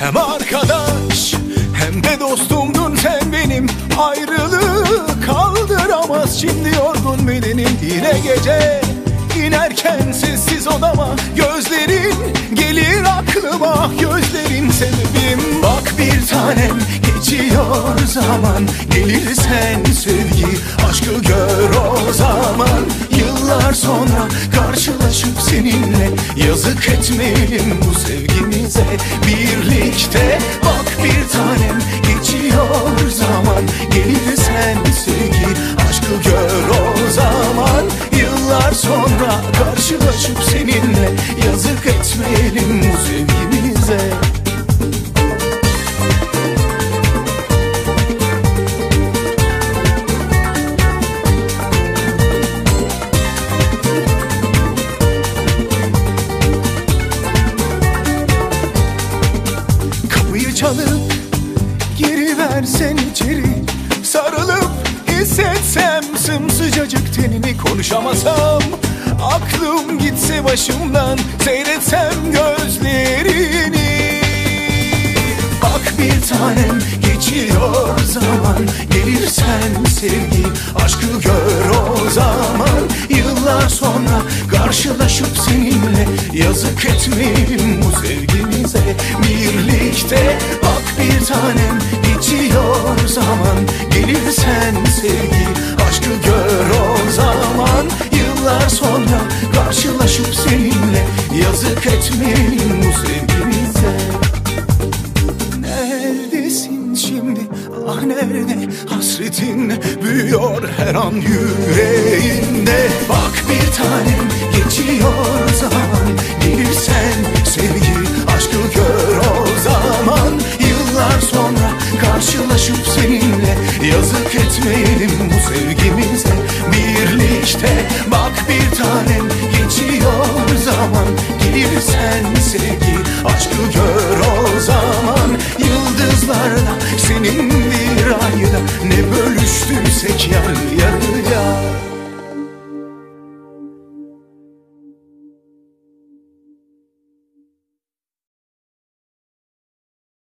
Hem arkadaş hem de dostumdun sen benim. Ayrılık kaldıramaz şimdi yorgun bedenim. Yine gece inerken sessiz odama gözlerin gelir aklıma, gözlerin sebebim. Bak bir tanem, geçiyor zaman, gelirsen sevgi aşkı gör o zaman. Yıllar sonra karşılaşıp seninle yazık etmeyelim bu sevgimize birlikte. Bak bir tanem, geçiyor zaman, gelirsen sevgi aşkı gör o zaman. Yıllar sonra karşılaşıp seninle yazık etmeyelim bu sevgimize. Kapıyı çalıp geri versen içeri, sarılıp hissetsem sımsıcacık tenini, konuşamasam aklım gitse başımdan, seyretsem gözlerini. Bak bir tanem, geçiyor zaman, gelirsen sevgi aşkı gör o zaman. Yıllar sonra karşılaşıp seninle yazık etmeyelim bu sevgimize birlikte. Bak bir tanem, geçiyor zaman, gelirsen sevgi aşkı gör o zaman. Yıllar sonra karşılaşıp seninle yazık etmeyelim bu sevgimize. Neredesin şimdi, ah nerede hasretin büyüyor her an yüreğimde. Bak bir tanem, geçiyor zaman, gelirsen sevgi aşkı gör o zaman. Yıllar sonra karşılaşıp seninle yazık etmeyelim bu sevgimize birlikte. Bak bir tanem, geçiyor zaman, gelirsen sevgi aşkı gör o zaman. Yıldızlarla senin bir ayda ne bölüştüysek yan